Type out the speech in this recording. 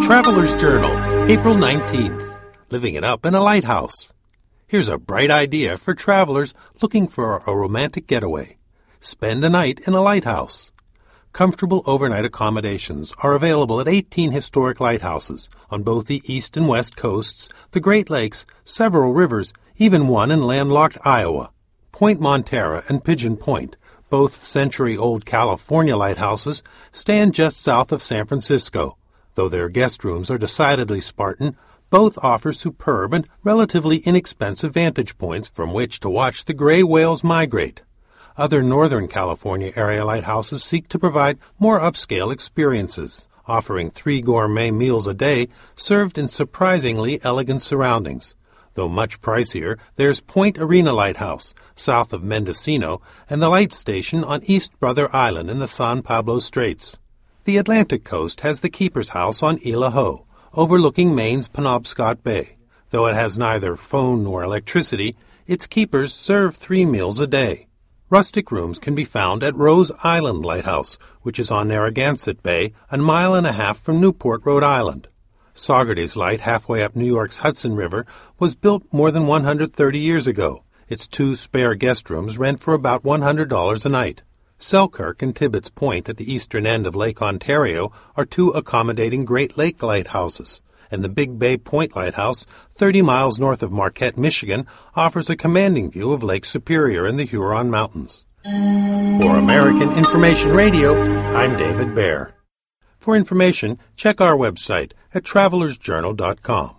Traveler's Journal, April 19th. Living it up in a lighthouse. Here's a bright idea for travelers looking for a romantic getaway. Spend a night in a lighthouse. Comfortable overnight accommodations are available at 18 historic lighthouses on both the east and west coasts, the Great Lakes, several rivers, even one in landlocked Iowa. Point Montera and Pigeon Point, both century-old California lighthouses, stand just south of San Francisco. Though their guest rooms are decidedly Spartan, both offer superb and relatively inexpensive vantage points from which to watch the gray whales migrate. Other Northern California area lighthouses seek to provide more upscale experiences, offering 3 gourmet meals a day served in surprisingly elegant surroundings. Though much pricier, there's Point Arena Lighthouse, south of Mendocino, and the light station on East Brother Island in the San Pablo Straits. The Atlantic coast has the Keeper's House on Isla Ho, overlooking Maine's Penobscot Bay. Though it has neither phone nor electricity, its keepers serve 3 meals a day. Rustic rooms can be found at Rose Island Lighthouse, which is on Narragansett Bay, a mile and a half from Newport, Rhode Island. Saugerties Light, halfway up New York's Hudson River, was built more than 130 years ago. Its 2 spare guest rooms rent for about $100 a night. Selkirk and Tibbetts Point at the eastern end of Lake Ontario are 2 accommodating Great Lake lighthouses, and the Big Bay Point Lighthouse, 30 miles north of Marquette, Michigan, offers a commanding view of Lake Superior in the Huron Mountains. For American Information Radio, I'm David Baer. For information, check our website at travelersjournal.com.